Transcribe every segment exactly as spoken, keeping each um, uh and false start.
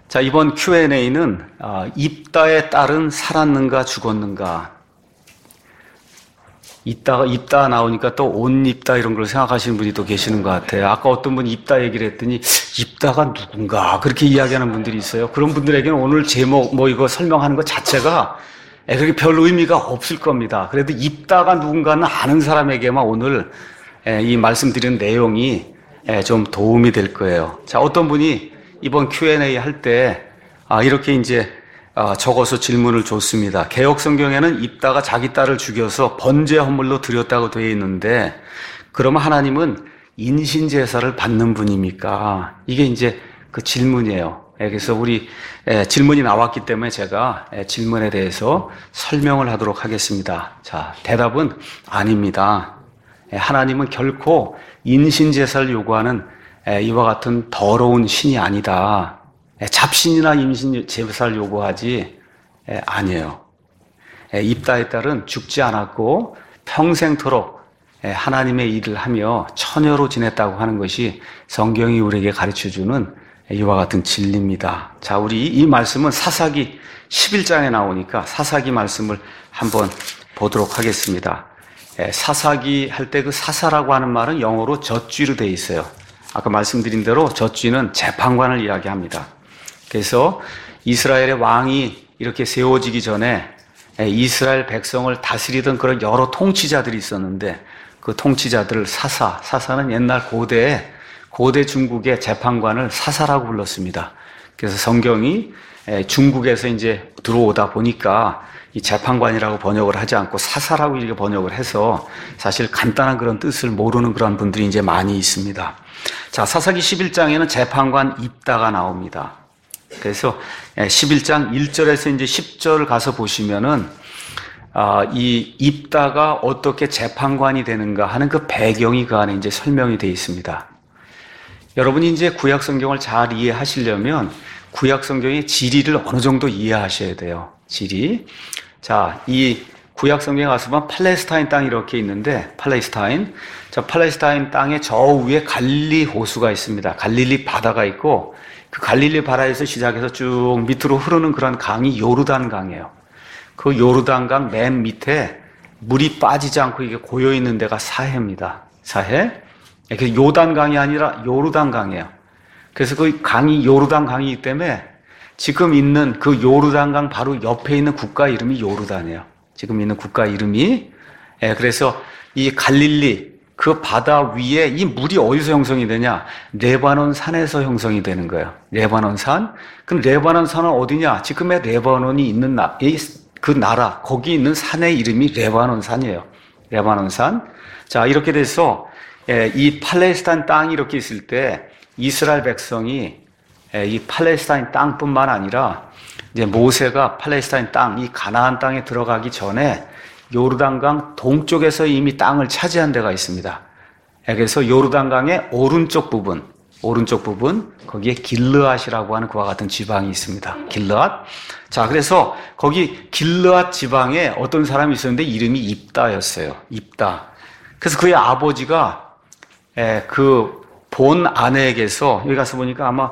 자, 이번 큐 앤 에이는 입다의 딸은 살았는가 죽었는가. 입다가 입다 나오니까 또 온 입다 이런 걸 생각하시는 분이 또 계시는 것 같아요. 아까 어떤 분이 입다 얘기를 했더니 입다가 누군가 그렇게 이야기하는 분들이 있어요. 그런 분들에게는 오늘 제목 뭐 이거 설명하는 것 자체가 그렇게 별 의미가 없을 겁니다. 그래도 입다가 누군가는 아는 사람에게만 오늘 이 말씀드리는 내용이 좀 도움이 될 거예요. 자, 어떤 분이 이번 큐 앤 에이 할 때 이렇게 이제 적어서 질문을 줬습니다. 개역 성경에는 입다가 자기 딸을 죽여서 번제 헌물로 드렸다고 되어 있는데, 그러면 하나님은 인신 제사를 받는 분입니까? 이게 이제 그 질문이에요. 그래서 우리 질문이 나왔기 때문에 제가 질문에 대해서 설명을 하도록 하겠습니다. 자, 대답은 아닙니다. 하나님은 결코 인신 제사를 요구하는 이와 같은 더러운 신이 아니다. 잡신이나 임신 제사를 요구하지 아니에요. 입다의 딸은 죽지 않았고 평생토록 하나님의 일을 하며 처녀로 지냈다고 하는 것이 성경이 우리에게 가르쳐주는 이와 같은 진리입니다. 자, 우리 이 말씀은 사사기 십일 장에 나오니까 사사기 말씀을 한번 보도록 하겠습니다. 사사기 할 때 그 사사라고 하는 말은 영어로 젖쥐로 되어 있어요. 아까 말씀드린 대로 젖쥐는 재판관을 이야기합니다. 그래서 이스라엘의 왕이 이렇게 세워지기 전에 이스라엘 백성을 다스리던 그런 여러 통치자들이 있었는데, 그 통치자들을 사사, 사사는 옛날 고대에 고대 중국의 재판관을 사사라고 불렀습니다. 그래서 성경이 중국에서 이제 들어오다 보니까 이 재판관이라고 번역을 하지 않고 사사라고 이렇게 번역을 해서 사실 간단한 그런 뜻을 모르는 그런 분들이 이제 많이 있습니다. 자, 사사기 십일 장에는 재판관 입다가 나옵니다. 그래서 십일 장 일 절에서 이제 십 절 가서 보시면은 이 입다가 어떻게 재판관이 되는가 하는 그 배경이 그 안에 이제 설명이 되어 있습니다. 여러분이 이제 구약 성경을 잘 이해하시려면 구약 성경의 지리를 어느 정도 이해하셔야 돼요. 지리. 자, 이 구약 성경에 가서 보면 팔레스타인 땅이 이렇게 있는데, 팔레스타인. 자, 팔레스타인 땅의 저 위에 갈릴리 호수가 있습니다. 갈릴리 바다가 있고, 그 갈릴리 바다에서 시작해서 쭉 밑으로 흐르는 그런 강이 요르단 강이에요. 그 요르단 강 맨 밑에 물이 빠지지 않고 이게 고여 있는 데가 사해입니다. 사해. 그래서 요단 강이 아니라 요르단 강이에요. 그래서 그 강이 요르단 강이기 때문에 지금 있는 그 요르단 강 바로 옆에 있는 국가 이름이 요르단이에요. 지금 있는 국가 이름이. 그래서 이 갈릴리 그 바다 위에 이 물이 어디서 형성이 되냐? 레바논 산에서 형성이 되는 거예요. 레바논 산. 그럼 레바논 산은 어디냐? 지금의 레바논이 있는 나, 그 나라, 거기 있는 산의 이름이 레바논 산이에요. 레바논 산. 자, 이렇게 돼서 이 팔레스타인 땅이 이렇게 있을 때 이스라엘 백성이 이 팔레스타인 땅뿐만 아니라 이제 모세가 팔레스타인 땅, 이 가나안 땅에 들어가기 전에 요르단강 동쪽에서 이미 땅을 차지한 데가 있습니다. 그래서 요르단강의 오른쪽 부분, 오른쪽 부분, 거기에 길르앗이라고 하는 그와 같은 지방이 있습니다. 길르앗. 자, 그래서 거기 길르앗 지방에 어떤 사람이 있었는데 이름이 입다였어요. 입다. 그래서 그의 아버지가 그 본 아내에게서, 여기 가서 보니까 아마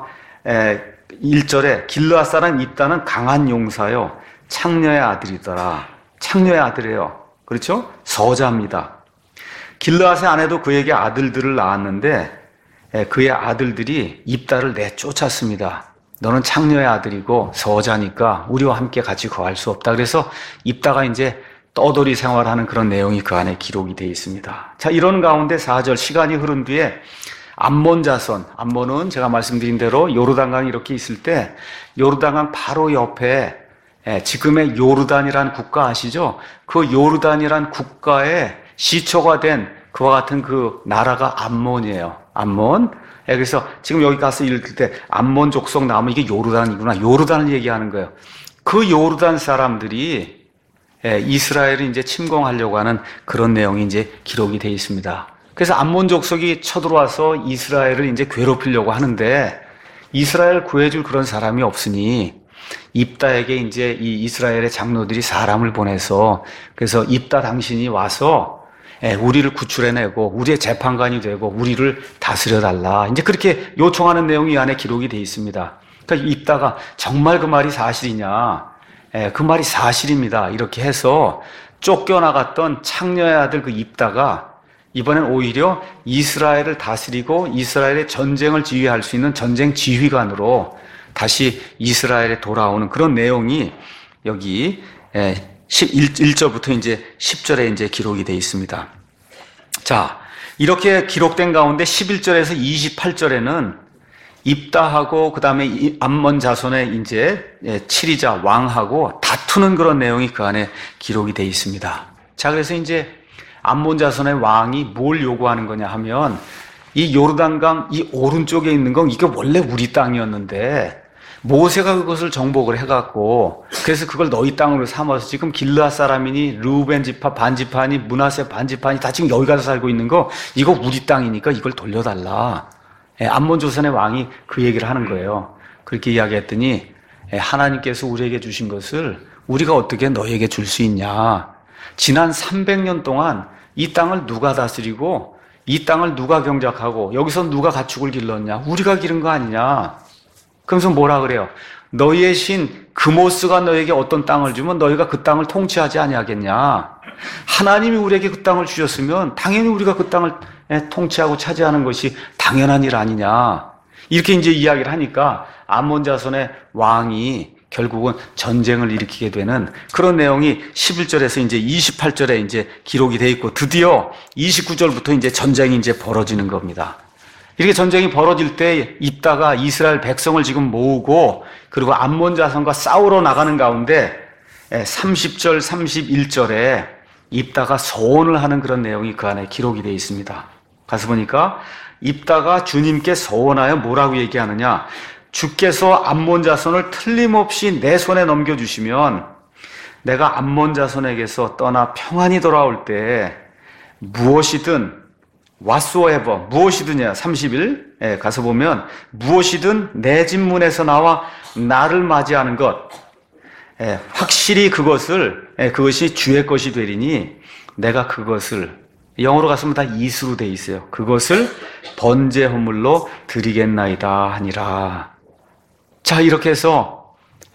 일 절에 길르앗 사람 입다는 강한 용사요, 창녀의 아들이더라. 창녀의 아들이에요. 그렇죠? 서자입니다. 길르앗의 아내도 그에게 아들들을 낳았는데 그의 아들들이 입다를 내쫓았습니다. 너는 창녀의 아들이고 서자니까 우리와 함께 같이 거할 수 없다. 그래서 입다가 이제 떠돌이 생활하는 그런 내용이 그 안에 기록이 되어 있습니다. 자, 이런 가운데 사 절 시간이 흐른 뒤에 암몬 자손, 암몬은 제가 말씀드린 대로 요르단강이 이렇게 있을 때 요르단강 바로 옆에 지금의 요르단이라는 국가 아시죠? 그 요르단이라는 국가의 시초가 된 그와 같은 그 나라가 암몬이에요. 암몬. 그래서 지금 여기 가서 읽을 때 암몬 족속 나오면 이게 요르단이구나. 요르단을 얘기하는 거예요. 그 요르단 사람들이 이스라엘을 이제 침공하려고 하는 그런 내용이 이제 기록이 되어 있습니다. 그래서 암몬 족속이 쳐들어와서 이스라엘을 이제 괴롭히려고 하는데 이스라엘 구해줄 그런 사람이 없으니 입다에게 이제 이 이스라엘의 장로들이 사람을 보내서, 그래서 입다 당신이 와서 우리를 구출해내고 우리의 재판관이 되고 우리를 다스려달라, 이제 그렇게 요청하는 내용이 이 안에 기록이 되어 있습니다. 그러니까 입다가 정말 그 말이 사실이냐? 예, 그 말이 사실입니다. 이렇게 해서 쫓겨나갔던 창녀의 아들 그 입다가 이번엔 오히려 이스라엘을 다스리고 이스라엘의 전쟁을 지휘할 수 있는 전쟁 지휘관으로 다시 이스라엘에 돌아오는 그런 내용이 여기 일 절부터 이제 십 절에 이제 기록이 되어 있습니다. 자, 이렇게 기록된 가운데 십일 절에서 이십팔 절에는 입다하고 그 다음에 암몬 자손의 이제 칠이자 왕하고 다투는 그런 내용이 그 안에 기록이 되어 있습니다. 자, 그래서 이제 암몬 자손의 왕이 뭘 요구하는 거냐 하면 이 요르단강 이 오른쪽에 있는 건 이게 원래 우리 땅이었는데 모세가 그것을 정복을 해갖고 그래서 그걸 너희 땅으로 삼아서 지금 길르앗 사람이니 르우벤 지파 반지파니 므낫세 반지파니 다 지금 여기 가서 살고 있는 거 이거 우리 땅이니까 이걸 돌려달라. 암몬 조선의 왕이 그 얘기를 하는 거예요. 그렇게 이야기했더니 하나님께서 우리에게 주신 것을 우리가 어떻게 너에게 줄 수 있냐. 지난 삼백 년 동안 이 땅을 누가 다스리고 이 땅을 누가 경작하고 여기서 누가 가축을 길렀냐. 우리가 기른 거 아니냐. 그러면서 뭐라 그래요? 너희의 신 그모스가 너에게 어떤 땅을 주면 너희가 그 땅을 통치하지 아니하겠냐. 하나님이 우리에게 그 땅을 주셨으면 당연히 우리가 그 땅을 통치하고 차지하는 것이 당연한 일 아니냐. 이렇게 이제 이야기를 하니까 암몬 자손의 왕이 결국은 전쟁을 일으키게 되는 그런 내용이 십일 절에서 이제 이십팔 절에 이제 기록이 돼 있고 드디어 이십구 절부터 이제 전쟁이 이제 벌어지는 겁니다. 이렇게 전쟁이 벌어질 때 입다가 이스라엘 백성을 지금 모으고 그리고 암몬 자손과 싸우러 나가는 가운데 삼십 절, 삼십일 절에 입다가 서원을 하는 그런 내용이 그 안에 기록이 되어 있습니다. 가서 보니까 입다가 주님께 서원하여 뭐라고 얘기하느냐. 주께서 암몬 자손을 틀림없이 내 손에 넘겨주시면 내가 암몬 자손에게서 떠나 평안히 돌아올 때 무엇이든 whatsoever 무엇이든이야. 삼십 일 가서 보면 무엇이든 내 집 문에서 나와 나를 맞이하는 것 확실히 그것을 그것이 주의 것이 되리니 내가 그것을 영어로 갔으면 다 이수로 돼 있어요. 그것을 번제 헌물로 드리겠나이다 하니라. 자, 이렇게 해서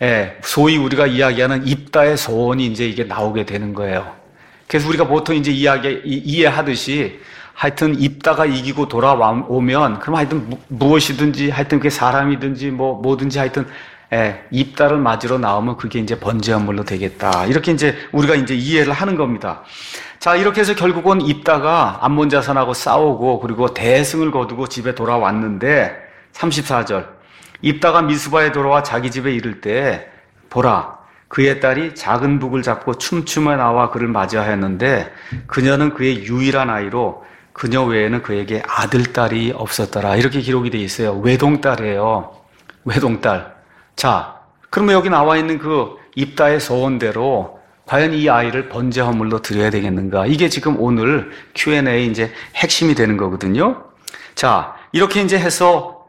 소위 우리가 이야기하는 입다의 소원이 이제 이게 나오게 되는 거예요. 그래서 우리가 보통 이제 이야기 이해하듯이 하여튼 입다가 이기고 돌아오면 그럼 하여튼 무엇이든지 하여튼 그게 사람이든지 뭐 뭐든지 하여튼 예, 입다를 맞으러 나오면 그게 이제 번제헌물로 되겠다. 이렇게 이제 우리가 이제 이해를 하는 겁니다. 자, 이렇게 해서 결국은 입다가 암몬 자손하고 싸우고 그리고 대승을 거두고 집에 돌아왔는데 삼십사 절 입다가 미스바에 돌아와 자기 집에 이를 때 보라 그의 딸이 작은 북을 잡고 춤추며 나와 그를 맞이하였는데 그녀는 그의 유일한 아이로 그녀 외에는 그에게 아들 딸이 없었더라. 이렇게 기록이 돼 있어요. 외동딸이에요. 외동딸. 자, 그러면 여기 나와 있는 그 입다의 소원대로 과연 이 아이를 번제 헌물로 드려야 되겠는가? 이게 지금 오늘 큐 앤 에이 이제 핵심이 되는 거거든요. 자, 이렇게 이제 해서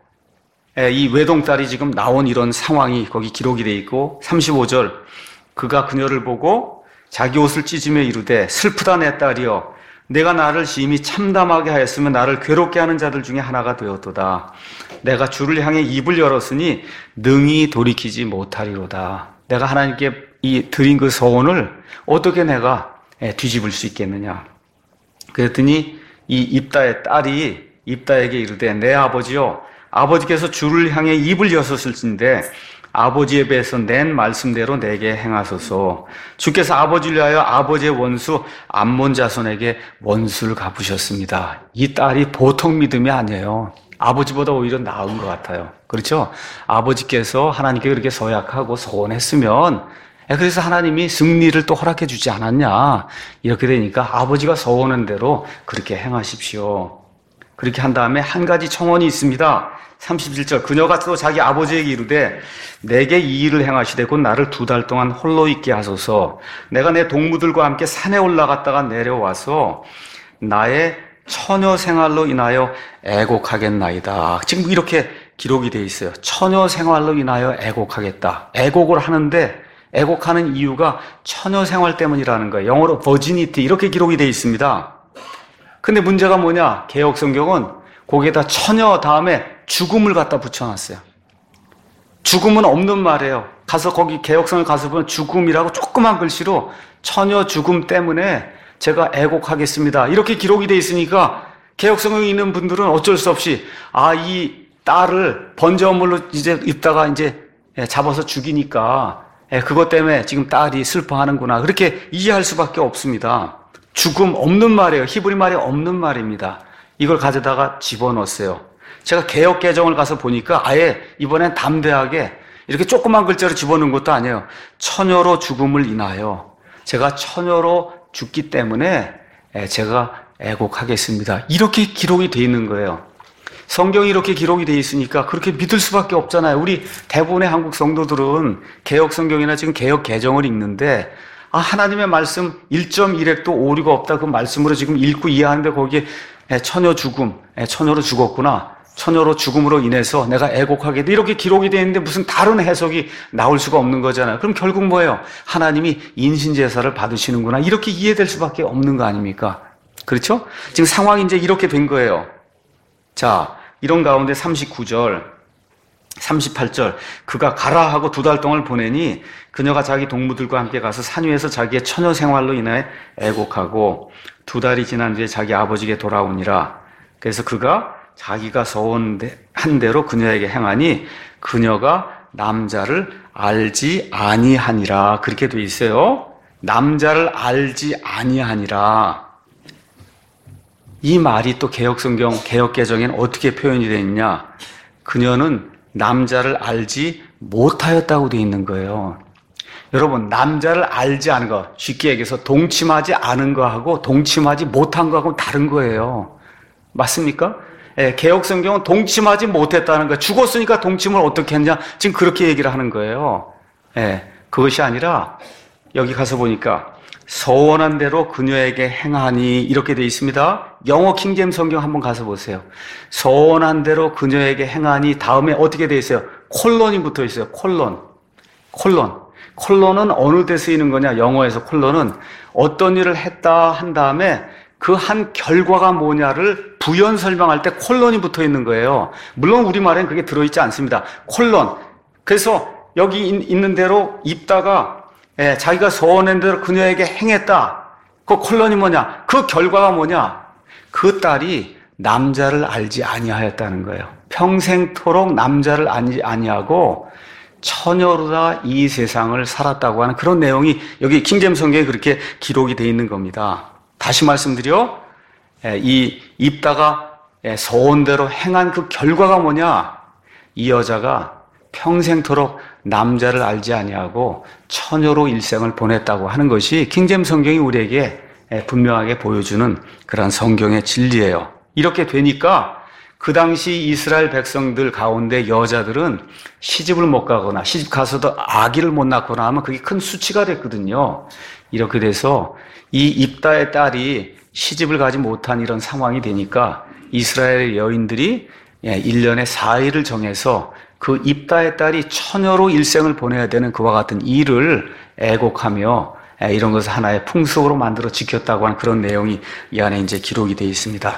이 외동딸이 지금 나온 이런 상황이 거기 기록이 돼 있고 삼십오 절 그가 그녀를 보고 자기 옷을 찢으며 이르되 슬프다 내 딸이여 내가 나를 심히 참담하게 하였으면 나를 괴롭게 하는 자들 중에 하나가 되었도다. 내가 주를 향해 입을 열었으니 능히 돌이키지 못하리로다. 내가 하나님께 이 드린 그 소원을 어떻게 내가 뒤집을 수 있겠느냐. 그랬더니 이 입다의 딸이 입다에게 이르되 내 아버지요 아버지께서 주를 향해 입을 여셨을진데 아버지에 비해서 낸 말씀대로 내게 행하소서. 주께서 아버지를 위하여 아버지의 원수 암몬 자손에게 원수를 갚으셨습니다. 이 딸이 보통 믿음이 아니에요. 아버지보다 오히려 나은 것 같아요. 그렇죠? 아버지께서 하나님께 그렇게 서약하고 서원했으면 그래서 하나님이 승리를 또 허락해 주지 않았냐. 이렇게 되니까 아버지가 서원한 대로 그렇게 행하십시오. 그렇게 한 다음에 한 가지 청원이 있습니다. 삼십일 절 그녀가 또 자기 아버지에게 이르되 내게 이 일을 행하시되 곧 나를 두 달 동안 홀로 있게 하소서. 내가 내 동무들과 함께 산에 올라갔다가 내려와서 나의 처녀 생활로 인하여 애곡하겠나이다. 지금 이렇게 기록이 되어 있어요. 처녀 생활로 인하여 애곡하겠다. 애곡을 하는데 애곡하는 이유가 처녀 생활 때문이라는 거예요. 영어로 virginity 이렇게 기록이 되어 있습니다. 근데 문제가 뭐냐? 개역 성경은 거기에다 처녀 다음에 죽음을 갖다 붙여놨어요. 죽음은 없는 말이에요. 가서 거기 개혁성을 가서 보면 죽음이라고 조그만 글씨로 처녀 죽음 때문에 제가 애곡하겠습니다. 이렇게 기록이 돼 있으니까 개혁성에 있는 분들은 어쩔 수 없이 아, 이 딸을 번제물로 이제 입다가 이제 잡아서 죽이니까 그것 때문에 지금 딸이 슬퍼하는구나. 그렇게 이해할 수밖에 없습니다. 죽음 없는 말이에요. 히브리 말이 없는 말입니다. 이걸 가져다가 집어넣었어요. 제가 개역 개정을 가서 보니까 아예 이번엔 담대하게 이렇게 조그만 글자로 집어넣은 것도 아니에요. 처녀로 죽음을 인하여 제가 처녀로 죽기 때문에 제가 애곡하겠습니다. 이렇게 기록이 돼 있는 거예요. 성경이 이렇게 기록이 돼 있으니까 그렇게 믿을 수밖에 없잖아요. 우리 대부분의 한국 성도들은 개역 성경이나 지금 개역 개정을 읽는데 아, 하나님의 말씀 일 점 일 획도 오류가 없다. 그 말씀으로 지금 읽고 이해하는데 거기에 처녀 죽음, 처녀로 죽었구나. 처녀로 죽음으로 인해서 내가 애곡하게 돼. 이렇게 기록이 되어 있는데 무슨 다른 해석이 나올 수가 없는 거잖아요. 그럼 결국 뭐예요? 하나님이 인신제사를 받으시는구나. 이렇게 이해될 수밖에 없는 거 아닙니까? 그렇죠? 지금 상황이 이제 이렇게 된 거예요. 자, 이런 가운데 삼십구 절, 삼십팔 절, 그가 가라 하고 두 달 동안 보내니 그녀가 자기 동무들과 함께 가서 산 위에서 자기의 처녀 생활로 인해 애곡하고 두 달이 지난 뒤에 자기 아버지에게 돌아오니라. 그래서 그가 자기가 서원한 대로 그녀에게 행하니 그녀가 남자를 알지 아니하니라. 그렇게 돼 있어요. 남자를 알지 아니하니라. 이 말이 또 개역성경, 개역개정에는 어떻게 표현이 되어 있냐? 그녀는 남자를 알지 못하였다고 되어 있는 거예요. 여러분, 남자를 알지 않은 거, 쉽게 얘기해서 동침하지 않은 거하고 동침하지 못한 거하고 다른 거예요. 맞습니까? 예, 개역성경은 동침하지 못했다는 거, 죽었으니까 동침을 어떻게 했냐? 지금 그렇게 얘기를 하는 거예요. 예, 그것이 아니라 여기 가서 보니까 서원한 대로 그녀에게 행하니 이렇게 되어 있습니다. 영어 킹제임 성경 한번 가서 보세요. 서원한 대로 그녀에게 행하니 다음에 어떻게 되어 있어요? 콜론이 붙어 있어요. 콜론. 콜론. 콜론은 어느 데 쓰이는 거냐? 영어에서 콜론은 어떤 일을 했다 한 다음에 그 한 결과가 뭐냐를 부연 설명할 때 콜론이 붙어 있는 거예요. 물론 우리말엔 그게 들어있지 않습니다. 콜론. 그래서 여기 있는 대로 입다가 예, 자기가 서원한 대로 그녀에게 행했다. 그 콜론이 뭐냐? 그 결과가 뭐냐? 그 딸이 남자를 알지 아니하였다는 거예요. 평생토록 남자를 알지 아니하고 처녀로다 이 세상을 살았다고 하는 그런 내용이 여기 킹제임 성경에 그렇게 기록이 되어 있는 겁니다. 다시 말씀드려, 예, 이 입다가 예, 서원대로 행한 그 결과가 뭐냐? 이 여자가 평생토록 남자를 알지 아니하고 처녀로 일생을 보냈다고 하는 것이 킹제임 성경이 우리에게 분명하게 보여주는 그런 성경의 진리예요. 이렇게 되니까 그 당시 이스라엘 백성들 가운데 여자들은 시집을 못 가거나 시집 가서도 아기를 못 낳거나 하면 그게 큰 수치가 됐거든요. 이렇게 돼서 이 입다의 딸이 시집을 가지 못한 이런 상황이 되니까 이스라엘 여인들이 일 년에 사 일을 정해서 그 입다의 딸이 처녀로 일생을 보내야 되는 그와 같은 일을 애곡하며 이런 것을 하나의 풍속으로 만들어 지켰다고 하는 그런 내용이 이 안에 이제 기록이 되어 있습니다.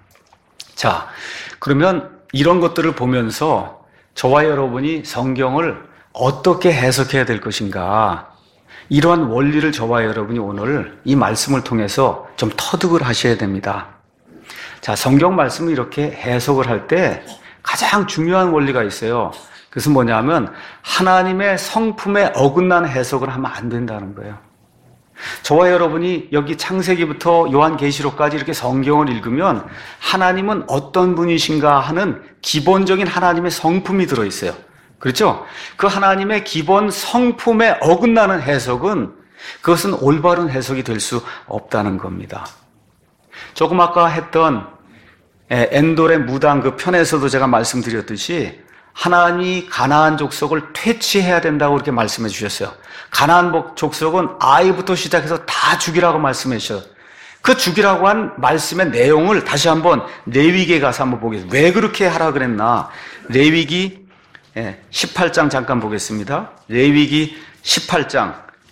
자, 그러면 이런 것들을 보면서 저와 여러분이 성경을 어떻게 해석해야 될 것인가? 이러한 원리를 저와 여러분이 오늘 이 말씀을 통해서 좀 터득을 하셔야 됩니다. 자, 성경 말씀을 이렇게 해석을 할 때 가장 중요한 원리가 있어요. 그것은 뭐냐면 하나님의 성품에 어긋난 해석을 하면 안 된다는 거예요. 저와 여러분이 여기 창세기부터 요한계시록까지 이렇게 성경을 읽으면 하나님은 어떤 분이신가 하는 기본적인 하나님의 성품이 들어있어요. 그렇죠? 그 하나님의 기본 성품에 어긋나는 해석은 그것은 올바른 해석이 될 수 없다는 겁니다. 조금 아까 했던 엔돌의 무당 그 편에서도 제가 말씀드렸듯이 하나님이 가나안 족속을 퇴치해야 된다고 그렇게 말씀해 주셨어요. 가나안 족속은 아이부터 시작해서 다 죽이라고 말씀해 주셨어요. 그 죽이라고 한 말씀의 내용을 다시 한번 레위기에 가서 한번 보겠습니다. 왜 그렇게 하라 그랬나? 레위기 십팔 장 잠깐 보겠습니다. 레위기 십팔 장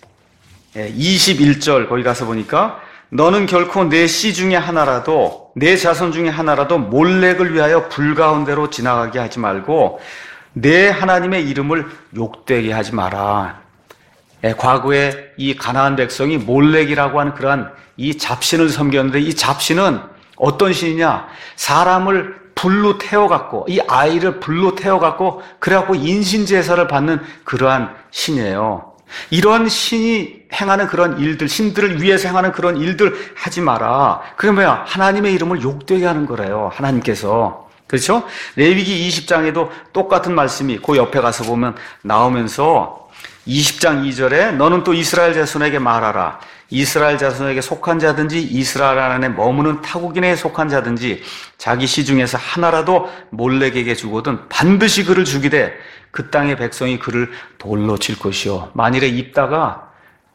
이십일 절 거기 가서 보니까 너는 결코 내 씨 중에 하나라도 내 자손 중에 하나라도 몰렉을 위하여 불 가운데로 지나가게 하지 말고 내 하나님의 이름을 욕되게 하지 마라. 예, 과거에 이 가나안 백성이 몰렉이라고 하는 그러한 이 잡신을 섬겼는데, 이 잡신은 어떤 신이냐? 사람을 불로 태워갖고, 이 아이를 불로 태워갖고, 그래갖고 인신제사를 받는 그러한 신이에요. 이러한 신이 행하는 그런 일들, 신들을 위해서 행하는 그런 일들 하지 마라. 그게 뭐야? 하나님의 이름을 욕되게 하는 거래요. 하나님께서. 그렇죠? 레위기 이십 장에도 똑같은 말씀이 그 옆에 가서 보면 나오면서 이십 장 이 절에 너는 또 이스라엘 자손에게 말하라. 이스라엘 자손에게 속한 자든지 이스라엘 안에 머무는 타국인에 속한 자든지 자기 시 중에서 하나라도 몰렉에게 주거든 반드시 그를 죽이되 그 땅의 백성이 그를 돌로 칠 것이요. 만일에 입다가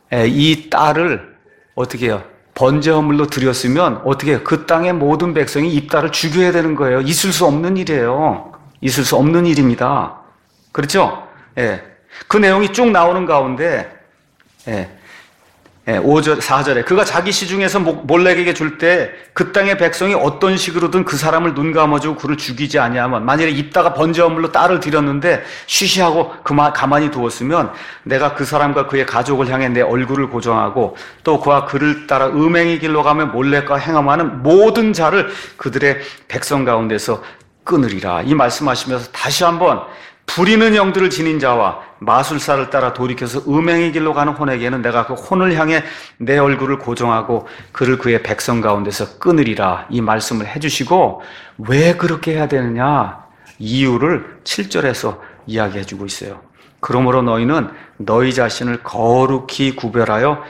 이 딸을 어떻게 해요? 번제 허물로 드렸으면 어떻게 해요? 그 땅의 모든 백성이 입다를 죽여야 되는 거예요. 있을 수 없는 일이에요. 있을 수 없는 일입니다. 그렇죠? 예. 그 내용이 쭉 나오는 가운데 예. 예, 오 절, 사 절에 그가 자기 시중에서 몰렉에게 줄 때 그 땅의 백성이 어떤 식으로든 그 사람을 눈 감아주고 그를 죽이지 아니하면, 만일에 입다가 번제 허물로 딸을 드렸는데 쉬쉬하고 그만 가만히 두었으면 내가 그 사람과 그의 가족을 향해 내 얼굴을 고정하고 또 그와 그를 따라 음행의 길로 가며 몰렉과 행함하는 모든 자를 그들의 백성 가운데서 끊으리라. 이 말씀하시면서 다시 한번 부리는 영들을 지닌 자와 마술사를 따라 돌이켜서 음행의 길로 가는 혼에게는 내가 그 혼을 향해 내 얼굴을 고정하고 그를 그의 백성 가운데서 끊으리라. 이 말씀을 해주시고 왜 그렇게 해야 되느냐? 이유를 칠 절에서 이야기해주고 있어요. 그러므로 너희는 너희 자신을 거룩히 구별하여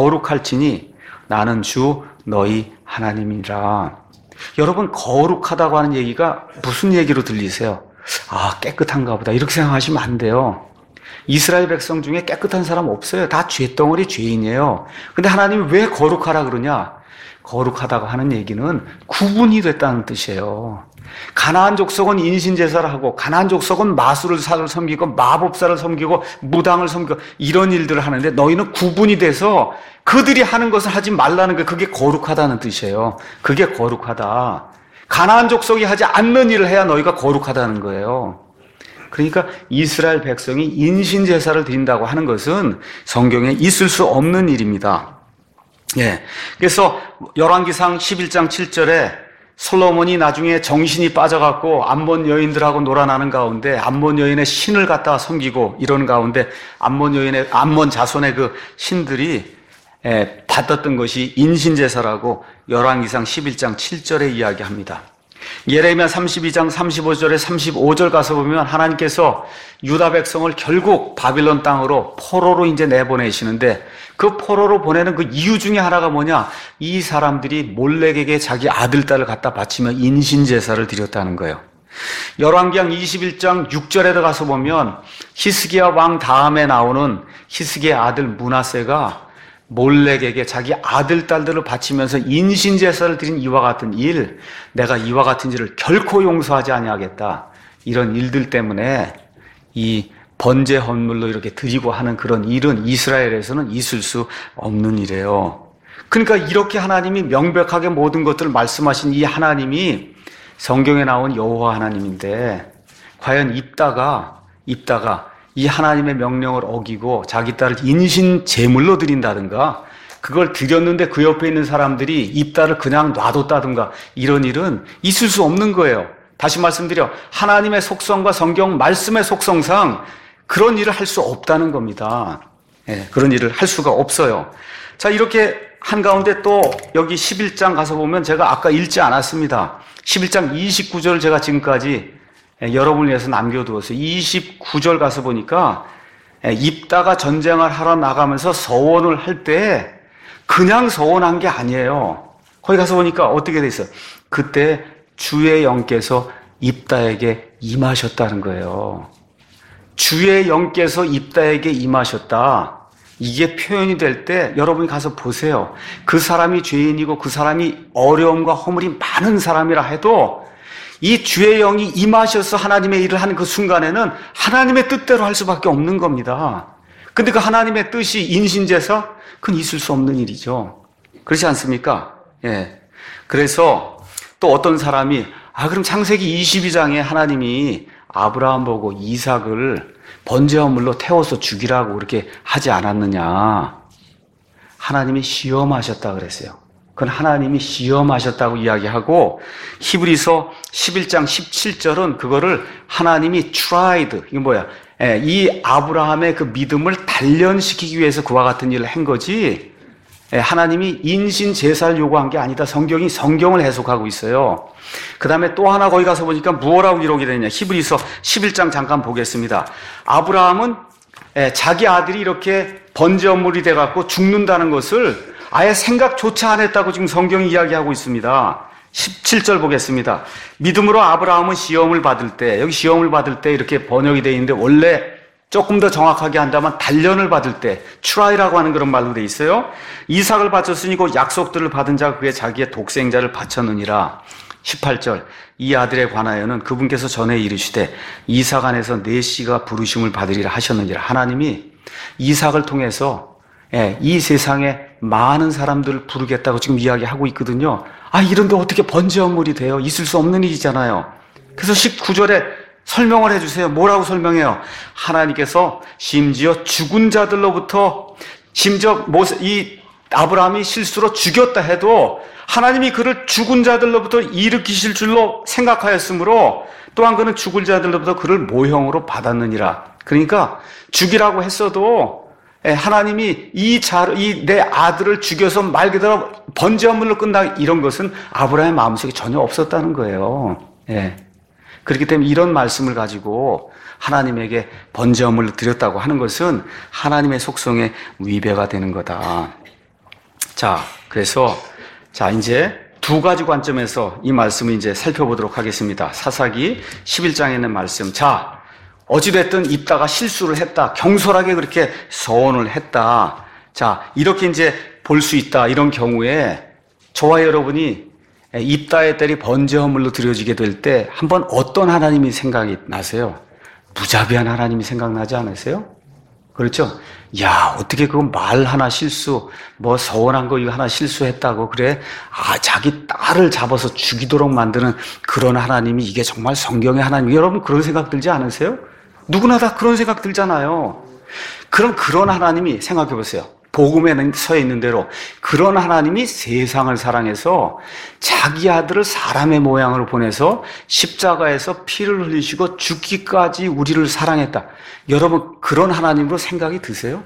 거룩할지니 나는 주 너희 하나님이라. 여러분, 거룩하다고 하는 얘기가 무슨 얘기로 들리세요? 아, 깨끗한가 보다, 이렇게 생각하시면 안 돼요. 이스라엘 백성 중에 깨끗한 사람 없어요. 다 죄덩어리 죄인이에요. 근데 하나님이 왜 거룩하라 그러냐? 거룩하다고 하는 얘기는 구분이 됐다는 뜻이에요. 가나안 족속은 인신제사를 하고 가나안 족속은 마술사를 섬기고 마법사를 섬기고 무당을 섬기고 이런 일들을 하는데 너희는 구분이 돼서 그들이 하는 것을 하지 말라는 게, 그게 거룩하다는 뜻이에요. 그게 거룩하다. 가나안 족속이 하지 않는 일을 해야 너희가 거룩하다는 거예요. 그러니까 이스라엘 백성이 인신제사를 드린다고 하는 것은 성경에 있을 수 없는 일입니다. 예. 그래서 열왕기상 십일 장 칠 절에 솔로몬이 나중에 정신이 빠져갖고 암몬 여인들하고 놀아나는 가운데 암몬 여인의 신을 갖다가 섬기고 이런 가운데 암몬 여인의, 암몬 자손의 그 신들이 예, 받았던 것이 인신제사라고 열왕기상 십일 장 칠 절에 이야기합니다. 예레미야 삼십이 장 삼십오 절에 삼십오 절 가서 보면 하나님께서 유다 백성을 결국 바빌론 땅으로 포로로 이제 내보내시는데 그 포로로 보내는 그 이유 중에 하나가 뭐냐? 이 사람들이 몰렉에게 자기 아들, 딸을 갖다 바치며 인신제사를 드렸다는 거예요. 열왕기상 이십일 장 육 절에 가서 보면 히스기야 왕 다음에 나오는 히스기야의 아들 므낫세가 몰렉에게 자기 아들, 딸들을 바치면서 인신제사를 드린 이와 같은 일, 내가 이와 같은 일을 결코 용서하지 아니하겠다. 이런 일들 때문에 이 번제 헌물로 이렇게 드리고 하는 그런 일은 이스라엘에서는 있을 수 없는 일이에요. 그러니까 이렇게 하나님이 명백하게 모든 것들을 말씀하신 이 하나님이 성경에 나온 여호와 하나님인데, 과연 입다가 입다가 이 하나님의 명령을 어기고 자기 딸을 인신 제물로 드린다든가, 그걸 드렸는데 그 옆에 있는 사람들이 입다를 그냥 놔뒀다든가, 이런 일은 있을 수 없는 거예요. 다시 말씀드려, 하나님의 속성과 성경 말씀의 속성상 그런 일을 할 수 없다는 겁니다. 예, 그런 일을 할 수가 없어요. 자, 이렇게 한가운데 또 여기 십일 장 가서 보면 제가 아까 읽지 않았습니다. 십일 장 이십구 절을 제가 지금까지 여러분을 위해서 남겨두었어요. 이십구 절 가서 보니까 입다가 전쟁을 하러 나가면서 서원을 할 때 그냥 서원한 게 아니에요. 거기 가서 보니까 어떻게 돼 있어요? 그때 주의 영께서 입다에게 임하셨다는 거예요. 주의 영께서 입다에게 임하셨다. 이게 표현이 될 때 여러분이 가서 보세요. 그 사람이 죄인이고 그 사람이 어려움과 허물이 많은 사람이라 해도 이 주의 영이 임하셔서 하나님의 일을 하는 그 순간에는 하나님의 뜻대로 할 수밖에 없는 겁니다. 근데 그 하나님의 뜻이 인신제사? 그건 있을 수 없는 일이죠. 그렇지 않습니까? 예. 그래서 또 어떤 사람이 아, 그럼 창세기 이십이 장에 하나님이 아브라함 보고 이삭을 번제화물로 태워서 죽이라고 그렇게 하지 않았느냐. 하나님이 시험하셨다 그랬어요. 그건 하나님이 시험하셨다고 이야기하고 히브리서 십일 장 십칠 절은 그거를 하나님이 tried, 이게 뭐야? 예, 이 아브라함의 그 믿음을 단련시키기 위해서 그와 같은 일을 한 거지, 예, 하나님이 인신 제사를 요구한 게 아니다. 성경이 성경을 해석하고 있어요. 그 다음에 또 하나 거기 가서 보니까 무엇라고 기록이 되느냐. 히브리서 십일 장 잠깐 보겠습니다. 아브라함은 예, 자기 아들이 이렇게 번제물이 돼갖고 죽는다는 것을 아예 생각조차 안 했다고 지금 성경이 이야기하고 있습니다. 십칠 절 보겠습니다. 믿음으로 아브라함은 시험을 받을 때, 여기 시험을 받을 때 이렇게 번역이 되어 있는데 원래 조금 더 정확하게 한다면 단련을 받을 때, 트라이라고 하는 그런 말로 되어 있어요. 이삭을 바쳤으니 곧 약속들을 받은 자가 그의 자기의 독생자를 바쳤느니라. 십팔 절, 이 아들에 관하여는 그분께서 전에 이르시되 이삭 안에서 내 씨가 부르심을 받으리라 하셨느니라. 하나님이 이삭을 통해서 예, 이 세상에 많은 사람들을 부르겠다고 지금 이야기하고 있거든요. 아, 이런데 어떻게 번제물이 돼요? 있을 수 없는 일이잖아요. 그래서 십구 절에 설명을 해주세요. 뭐라고 설명해요? 하나님께서 심지어 죽은 자들로부터, 심지어 이 아브라함이 실수로 죽였다 해도 하나님이 그를 죽은 자들로부터 일으키실 줄로 생각하였으므로 또한 그는 죽은 자들로부터 그를 모형으로 받았느니라. 그러니까 죽이라고 했어도 하나님이 이 자, 이 내 아들을 죽여서 말 그대로 번제물로 끝나, 이런 것은 아브라함의 마음속에 전혀 없었다는 거예요. 예. 그렇기 때문에 이런 말씀을 가지고 하나님에게 번제물을 드렸다고 하는 것은 하나님의 속성에 위배가 되는 거다. 자, 그래서 자, 이제 두 가지 관점에서 이 말씀을 이제 살펴보도록 하겠습니다. 사사기 십일 장에 있는 말씀. 자, 어찌됐든 입다가 실수를 했다. 경솔하게 그렇게 서원을 했다. 자, 이렇게 이제 볼 수 있다. 이런 경우에 저와 여러분이 입다의 딸이 번제물로 드려지게 될 때 한번 어떤 하나님이 생각이 나세요? 무자비한 하나님이 생각나지 않으세요? 그렇죠? 야, 어떻게 그거 말 하나 실수, 뭐 서원한 거 이거 하나 실수했다고 그래? 아, 자기 딸을 잡아서 죽이도록 만드는 그런 하나님이 이게 정말 성경의 하나님. 여러분 그런 생각 들지 않으세요? 누구나 다 그런 생각 들잖아요. 그럼 그런 하나님이 생각해 보세요. 복음에 서 있는 대로 그런 하나님이 세상을 사랑해서 자기 아들을 사람의 모양으로 보내서 십자가에서 피를 흘리시고 죽기까지 우리를 사랑했다. 여러분 그런 하나님으로 생각이 드세요?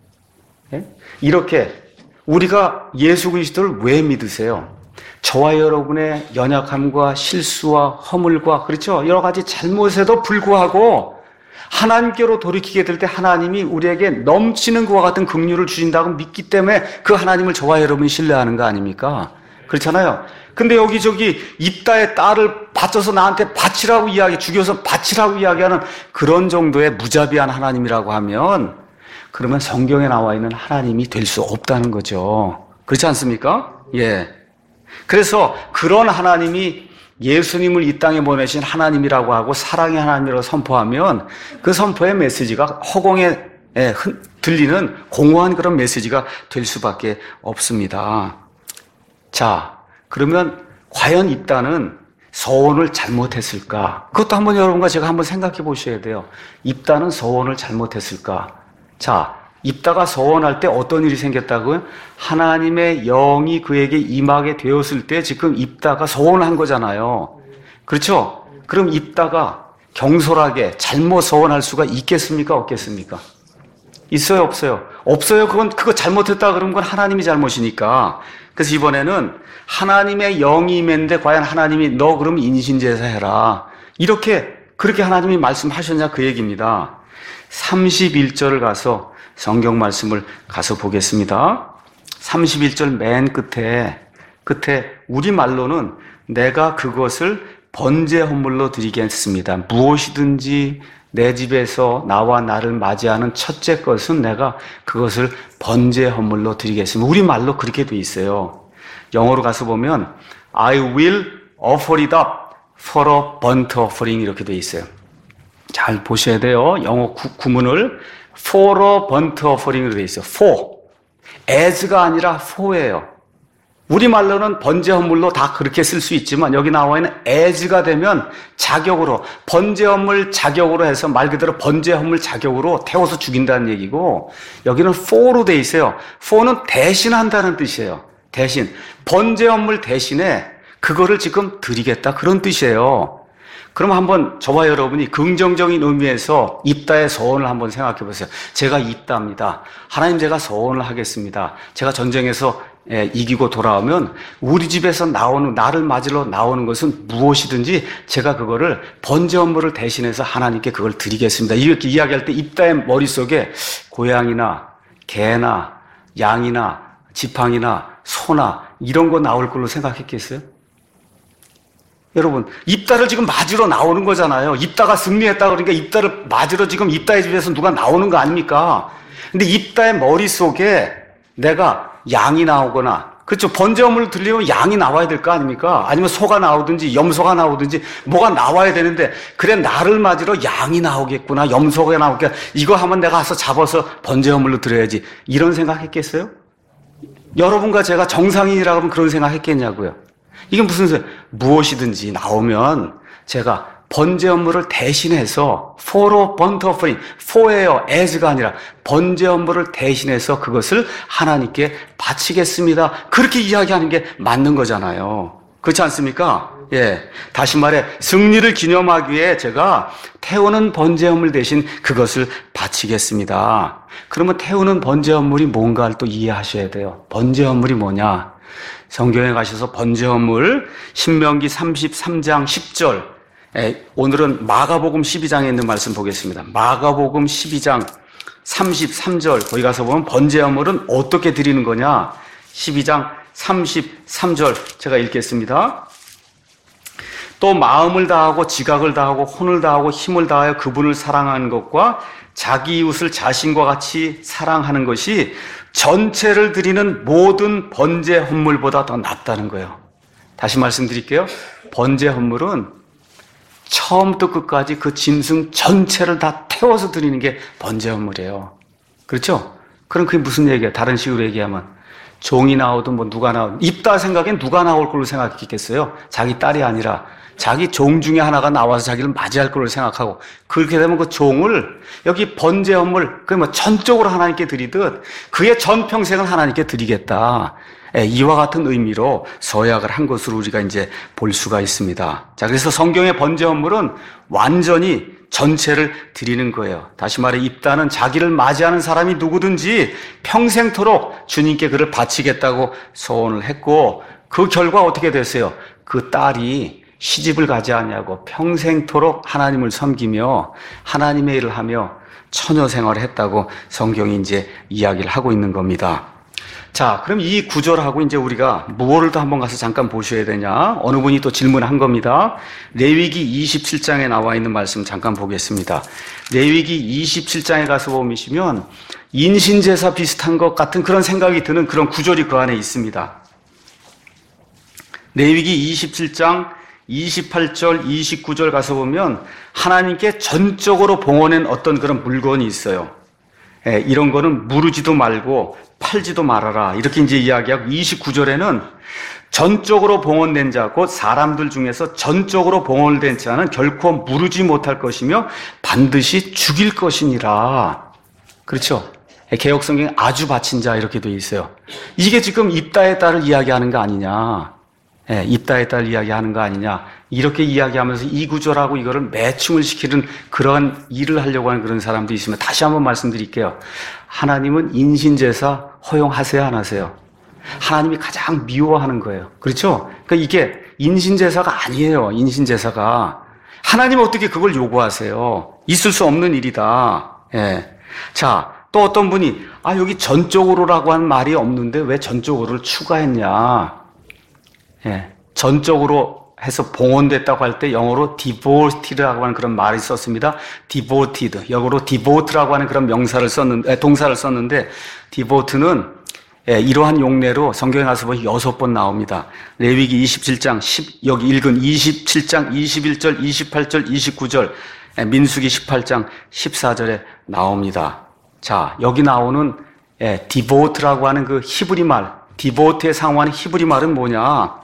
네? 이렇게 우리가 예수 그리스도를 왜 믿으세요? 저와 여러분의 연약함과 실수와 허물과 그렇죠? 여러 가지 잘못에도 불구하고 하나님께로 돌이키게 될 때 하나님이 우리에게 넘치는 그와 같은 긍휼을 주신다고 믿기 때문에 그 하나님을 저와 여러분이 신뢰하는 거 아닙니까? 그렇잖아요. 근데 여기저기 입다의 딸을 바쳐서 나한테 바치라고 이야기, 죽여서 바치라고 이야기하는 그런 정도의 무자비한 하나님이라고 하면 그러면 성경에 나와 있는 하나님이 될 수 없다는 거죠. 그렇지 않습니까? 예. 그래서 그런 하나님이 예수님을 이 땅에 보내신 하나님이라고 하고 사랑의 하나님이라고 선포하면 그 선포의 메시지가 허공에 들리는 공허한 그런 메시지가 될 수밖에 없습니다. 자, 그러면 과연 입다는 서원을 잘못했을까? 그것도 한번 여러분과 제가 한번 생각해 보셔야 돼요. 입다는 서원을 잘못했을까? 자, 입다가 서원할 때 어떤 일이 생겼다고요? 하나님의 영이 그에게 임하게 되었을 때 지금 입다가 서원을 한 거잖아요. 그렇죠? 그럼 입다가 경솔하게 잘못 서원할 수가 있겠습니까? 없겠습니까? 있어요? 없어요? 없어요. 그건 그거 잘못했다 그러면 그건 하나님이 잘못이니까. 그래서 이번에는 하나님의 영이 임했는데 과연 하나님이 너 그럼 인신제사 해라. 이렇게 그렇게 하나님이 말씀하셨냐 그 얘기입니다. 삼십일 절을 가서 성경 말씀을 가서 보겠습니다. 삼십일 절 맨 끝에, 끝에 우리말로는 내가 그것을 번제 헌물로 드리겠습니다. 무엇이든지 내 집에서 나와 나를 맞이하는 첫째 것은 내가 그것을 번제 헌물로 드리겠습니다. 우리말로 그렇게 돼 있어요. 영어로 가서 보면 I will offer it up for a burnt offering 이렇게 돼 있어요. 잘 보셔야 돼요. 영어 구, 구문을 for a burnt offering으로 돼 있어요. for. as가 아니라 for예요. 우리말로는 번제 헌물로 다 그렇게 쓸 수 있지만 여기 나와 있는 as가 되면 자격으로, 번제 헌물 자격으로 해서 말 그대로 번제 헌물 자격으로 태워서 죽인다는 얘기고, 여기는 for로 돼 있어요. for는 대신한다는 뜻이에요. 대신. 번제 헌물 대신에 그거를 지금 드리겠다, 그런 뜻이에요. 그럼 한번 저와 여러분이 긍정적인 의미에서 입다의 서원을 한번 생각해 보세요. 제가 입다입니다. 하나님, 제가 서원을 하겠습니다. 제가 전쟁에서 예, 이기고 돌아오면 우리 집에서 나오는, 나를 맞으러 나오는 것은 무엇이든지 제가 그거를 번제 헌물을 대신해서 하나님께 그걸 드리겠습니다. 이렇게 이야기할 때 입다의 머릿속에 고양이나 개나 양이나 지팡이나 소나 이런 거 나올 걸로 생각했겠어요? 여러분, 입다를 지금 맞으러 나오는 거잖아요. 입다가 승리했다 그러니까 입다를 맞으러 지금 입다의 집에서 누가 나오는 거 아닙니까? 근데 입다의 머릿속에 내가 양이 나오거나, 그렇죠, 번제 헌물을 드리려면 양이 나와야 될 거 아닙니까? 아니면 소가 나오든지 염소가 나오든지 뭐가 나와야 되는데, 그래 나를 맞으러 양이 나오겠구나, 염소가 나오겠구나, 이거 하면 내가 가서 잡아서 번제 헌물로 드려야지, 이런 생각했겠어요? 여러분과 제가 정상인이라고 하면 그런 생각했겠냐고요. 이게 무슨 소리? 무엇이든지 나오면 제가 번제 헌물을 대신해서 for burnt offering, for예요, as가 아니라 번제 헌물을 대신해서 그것을 하나님께 바치겠습니다. 그렇게 이야기하는 게 맞는 거잖아요. 그렇지 않습니까? 예. 다시 말해, 승리를 기념하기 위해 제가 태우는 번제 헌물 대신 그것을 바치겠습니다. 그러면 태우는 번제 헌물이 뭔가를 또 이해하셔야 돼요. 번제 헌물이 뭐냐? 성경에 가셔서 번제 헌물, 신명기 삼십삼 장 십 절, 예, 오늘은 마가복음 십이 장에 있는 말씀 보겠습니다. 마가복음 십이 장 삼십삼 절, 거기 가서 보면 번제 헌물은 어떻게 드리는 거냐? 십이 장 삼십삼 절 제가 읽겠습니다. 또 마음을 다하고 지각을 다하고 혼을 다하고 힘을 다하여 그분을 사랑하는 것과 자기 이웃을 자신과 같이 사랑하는 것이 전체를 드리는 모든 번제 헌물보다 더 낫다는 거예요. 다시 말씀드릴게요. 번제 헌물은 처음부터 끝까지 그 짐승 전체를 다 태워서 드리는 게 번제 헌물이에요. 그렇죠? 그럼 그게 무슨 얘기예요? 다른 식으로 얘기하면 종이 나오든 뭐 누가 나오든, 입다 생각엔 누가 나올 걸로 생각했겠어요? 자기 딸이 아니라 자기 종 중에 하나가 나와서 자기를 맞이할 걸로 생각하고, 그렇게 되면 그 종을 여기 번제 헌물, 그 뭐 전적으로 하나님께 드리듯 그의 전 평생을 하나님께 드리겠다. 예, 이와 같은 의미로 서약을 한 것으로 우리가 이제 볼 수가 있습니다. 자, 그래서 성경의 번제 헌물은 완전히 전체를 드리는 거예요. 다시 말해, 입다는 자기를 맞이하는 사람이 누구든지 평생토록 주님께 그를 바치겠다고 서원을 했고, 그 결과 어떻게 됐어요? 그 딸이 시집을 가지 않냐고 평생토록 하나님을 섬기며 하나님의 일을 하며 처녀 생활을 했다고 성경이 이제 이야기를 하고 있는 겁니다. 자, 그럼 이 구절하고 이제 우리가 무엇을 또 한번 가서 잠깐 보셔야 되냐? 어느 분이 또 질문한 겁니다. 레위기 이십칠 장에 나와 있는 말씀 잠깐 보겠습니다. 레위기 이십칠 장에 가서 보시면 인신제사 비슷한 것 같은 그런 생각이 드는 그런 구절이 그 안에 있습니다. 레위기 이십칠 장 이십팔 절, 이십구 절 가서 보면 하나님께 전적으로 봉헌한 어떤 그런 물건이 있어요. 예, 이런 거는 무르지도 말고 팔지도 말아라, 이렇게 이제 이야기하고, 이십구 절에는 전적으로 봉헌된 자, 곧 사람들 중에서 전적으로 봉헌된 자는 결코 무르지 못할 것이며 반드시 죽일 것이니라. 그렇죠? 개역성경에 아주 바친 자 이렇게 돼 있어요. 이게 지금 입다의 딸을 이야기하는 거 아니냐? 예, 입다의 딸 이야기하는 거 아니냐? 이렇게 이야기하면서 이 구절하고 이거를 매칭을 시키는 그런 일을 하려고 하는 그런 사람도 있으면 다시 한번 말씀드릴게요. 하나님은 인신제사 허용하세요, 안 하세요? 하나님이 가장 미워하는 거예요. 그렇죠? 그러니까 이게 인신제사가 아니에요. 인신제사가. 하나님은 어떻게 그걸 요구하세요? 있을 수 없는 일이다. 예. 자, 또 어떤 분이 아 여기 전적으로라고 하는 말이 없는데 왜 전적으로를 추가했냐? 예. 전적으로 해서 봉헌됐다고 할 때 영어로 devoted라고 하는 그런 말이 썼습니다. devoted. 영어로 devote라고 하는 그런 명사를 썼는데, 동사를 썼는데, devote는 예, 이러한 용례로 성경에 가서 보면 여섯 번 나옵니다. 레위기 이십칠 장 십, 여기 읽은 이십칠 장 이십일 절, 이십팔 절, 이십구 절, 예, 민수기 십팔 장 십사 절에 나옵니다. 자, 여기 나오는 예, devote라고 하는 그 히브리 말, 디보트에 상호하는 히브리 말은 뭐냐?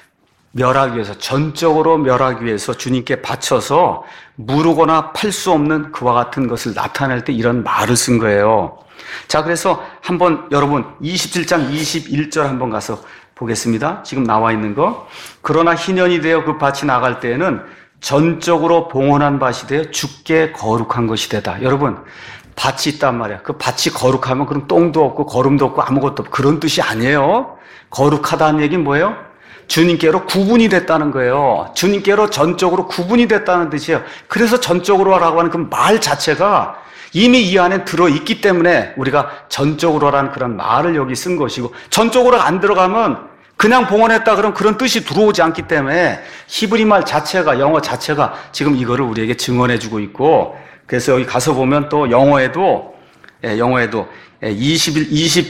멸하기 위해서, 전적으로 멸하기 위해서 주님께 바쳐서 무르거나 팔 수 없는 그와 같은 것을 나타낼 때 이런 말을 쓴 거예요. 자, 그래서 한번 여러분 이십칠 장 이십일 절 한번 가서 보겠습니다. 지금 나와 있는 거. 그러나 희년이 되어 그 밭이 나갈 때에는 전적으로 봉헌한 밭이 되어 주께 거룩한 것이 되다. 여러분, 밭이 있단 말이야. 그 밭이 거룩하면 그럼 똥도 없고 거름도 없고 아무것도 없고 그런 뜻이 아니에요. 거룩하다는 얘기는 뭐예요? 주님께로 구분이 됐다는 거예요. 주님께로 전적으로 구분이 됐다는 뜻이에요. 그래서 전적으로 하라고 하는 그 말 자체가 이미 이 안에 들어있기 때문에 우리가 전적으로 하라는 그런 말을 여기 쓴 것이고, 전적으로 안 들어가면 그냥 봉헌했다 그러면 그런 뜻이 들어오지 않기 때문에 히브리 말 자체가, 영어 자체가 지금 이거를 우리에게 증언해주고 있고, 그래서 여기 가서 보면 또 영어에도, 예, 영어에도 이십일,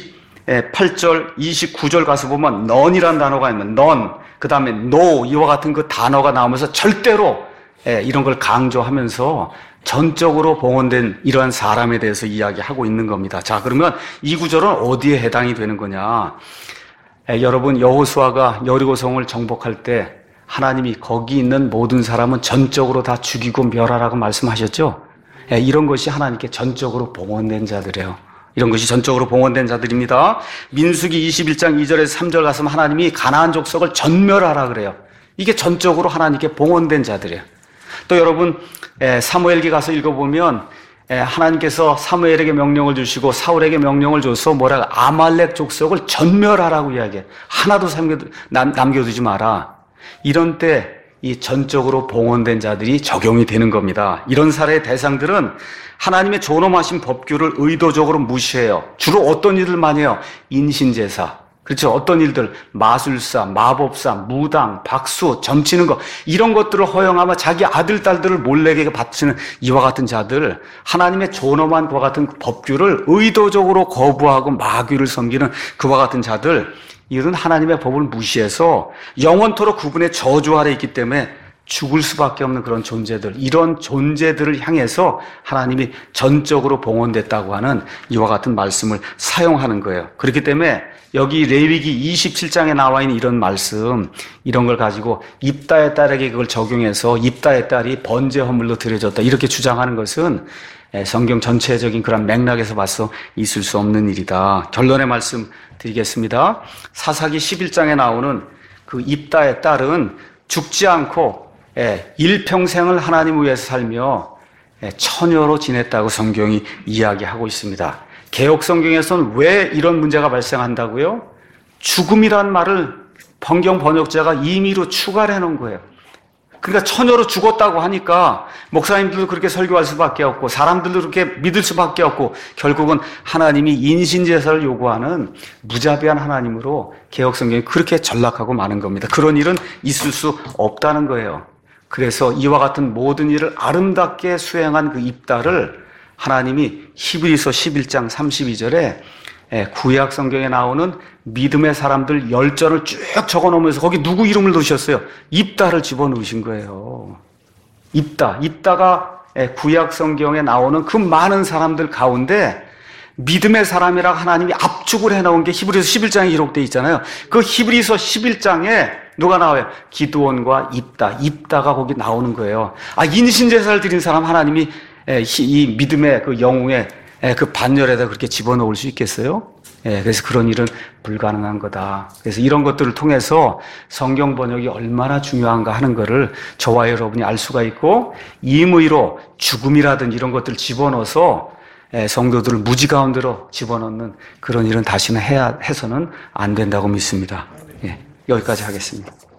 이십팔 절, 이십구 절 가서 보면 none이라는 단어가 있는 none, 그 다음에 no 이와 같은 그 단어가 나오면서 절대로, 예, 이런 걸 강조하면서 전적으로 봉헌된 이러한 사람에 대해서 이야기하고 있는 겁니다. 자, 그러면 이 구절은 어디에 해당이 되는 거냐? 예, 여러분, 여호수아가 여리고성을 정복할 때 하나님이 거기 있는 모든 사람은 전적으로 다 죽이고 멸하라고 말씀하셨죠? 예, 이런 것이 하나님께 전적으로 봉헌된 자들이에요. 이런 것이 전적으로 봉헌된 자들입니다. 민수기 이십일 장 이 절에서 삼 절 가서는 하나님이 가나안 족속을 전멸하라 그래요. 이게 전적으로 하나님께 봉헌된 자들이에요. 또 여러분, 사무엘기 가서 읽어보면 하나님께서 사무엘에게 명령을 주시고 사울에게 명령을 줘서 뭐라고 아말렉 족속을 전멸하라고 이야기해. 하나도 남겨두지 마라. 이런 때 이 전적으로 봉헌된 자들이 적용이 되는 겁니다. 이런 사례의 대상들은 하나님의 존엄하신 법규를 의도적으로 무시해요. 주로 어떤 일을 많이 해요? 인신제사. 그렇죠. 어떤 일들, 마술사, 마법사, 무당, 박수, 점치는 거, 이런 것들을 허용하며 자기 아들, 딸들을 몰래게 바치는 이와 같은 자들, 하나님의 존엄한 그와 같은 법규를 의도적으로 거부하고 마귀를 섬기는 그와 같은 자들, 이런 하나님의 법을 무시해서 영원토록 그분의 저주 아래 있기 때문에 죽을 수밖에 없는 그런 존재들, 이런 존재들을 향해서 하나님이 전적으로 봉헌됐다고 하는 이와 같은 말씀을 사용하는 거예요. 그렇기 때문에 여기 레위기 이십칠 장에 나와 있는 이런 말씀, 이런 걸 가지고 입다의 딸에게 그걸 적용해서 입다의 딸이 번제 허물로 드려졌다, 이렇게 주장하는 것은 성경 전체적인 그런 맥락에서 봐서 있을 수 없는 일이다. 결론의 말씀 드리겠습니다. 사사기 십일 장에 나오는 그 입다의 딸은 죽지 않고 일평생을 하나님을 위해서 살며 처녀로 지냈다고 성경이 이야기하고 있습니다. 개역 성경에서는 왜 이런 문제가 발생한다고요? 죽음이란 말을 성경 번역자가 임의로 추가를 해놓은 거예요. 그러니까 처녀로 죽었다고 하니까 목사님들도 그렇게 설교할 수밖에 없고 사람들도 그렇게 믿을 수밖에 없고 결국은 하나님이 인신제사를 요구하는 무자비한 하나님으로 개역 성경이 그렇게 전락하고 마는 겁니다. 그런 일은 있을 수 없다는 거예요. 그래서 이와 같은 모든 일을 아름답게 수행한 그 입다를 하나님이 히브리서 십일 장 삼십이 절에 구약 성경에 나오는 믿음의 사람들 열전을 쭉 적어놓으면서 거기 누구 이름을 넣으셨어요? 입다를 집어넣으신 거예요. 입다. 입다가 구약 성경에 나오는 그 많은 사람들 가운데 믿음의 사람이라고 하나님이 압축을 해놓은 게 히브리서 십일 장에 기록되어 있잖아요. 그 히브리서 십일 장에 누가 나와요? 기드온과 입다. 입다가 거기 나오는 거예요. 아, 인신제사를 드린 사람 하나님이 이 믿음의 그 영웅의 그 반열에다 그렇게 집어넣을 수 있겠어요? 그래서 그런 일은 불가능한 거다. 그래서 이런 것들을 통해서 성경 번역이 얼마나 중요한가 하는 것을 저와 여러분이 알 수가 있고, 임의로 죽음이라든지 이런 것들을 집어넣어서 성도들을 무지 가운데로 집어넣는 그런 일은 다시는 해야, 해서는 안 된다고 믿습니다. 예, 여기까지 하겠습니다.